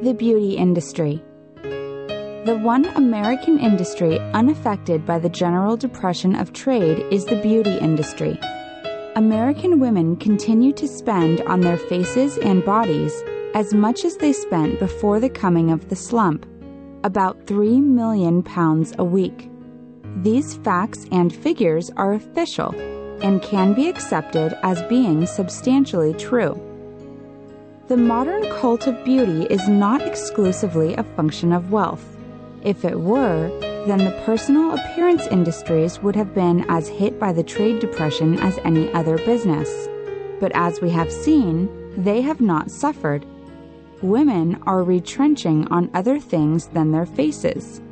The beauty industry. The one American industry unaffected by the general depression of trade is the beauty industry. American women continue to spend on their faces and bodies as much as they spent before the coming of the slump, about 3 million pounds a week. These facts and figures are official and can be accepted as being substantially true. The modern cult of beauty is not exclusively a function of wealth. If it were, then the personal appearance industries would have been as hit by the trade depression as any other business. But as we have seen, they have not suffered. Women are retrenching on other things than their faces.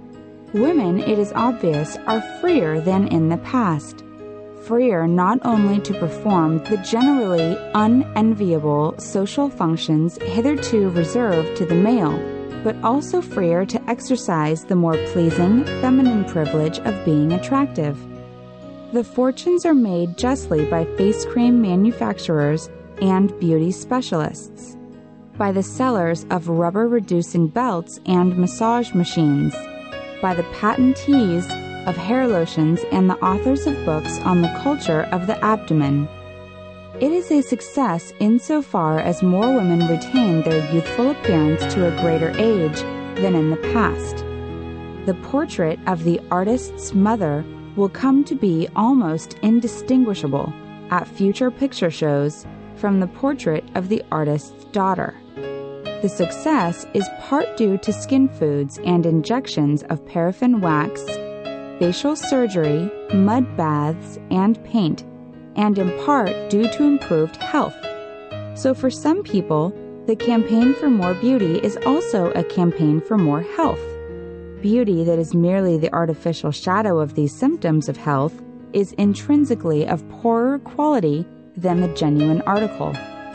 Women, it is obvious, are freer than in the past. Freer not only to perform the generally unenviable social functions hitherto reserved to the male, but also freer to exercise the more pleasing feminine privilege of being attractive. The fortunes are made justly by face cream manufacturers and beauty specialists, by the sellers of rubber-reducing belts and massage machines, by the patentees of hair lotions and the authors of books on the culture of the abdomen. It is a success insofar as more women retain their youthful appearance to a greater age than in the past. The portrait of the artist's mother will come to be almost indistinguishable at future picture shows from the portrait of the artist's daughter. The success is part due to skin foods and injections of paraffin wax, facial surgery, mud baths, and paint, and in part due to improved health. So for some people, the campaign for more beauty is also a campaign for more health. Beauty that is merely the artificial shadow of these symptoms of health is intrinsically of poorer quality than the genuine article.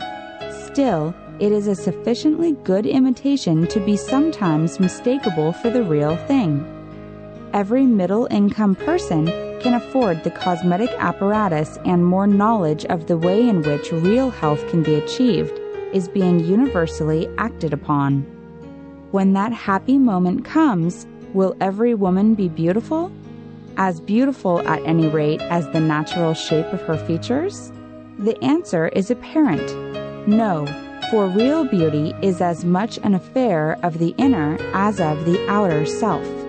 Still, it is a sufficiently good imitation to be sometimes mistakable for the real thing. Every middle-income person can afford the cosmetic apparatus, and more knowledge of the way in which real health can be achieved is being universally acted upon. When that happy moment comes, will every woman be beautiful? As beautiful, at any rate, as the natural shape of her features? The answer is apparent. No, for real beauty is as much an affair of the inner as of the outer self.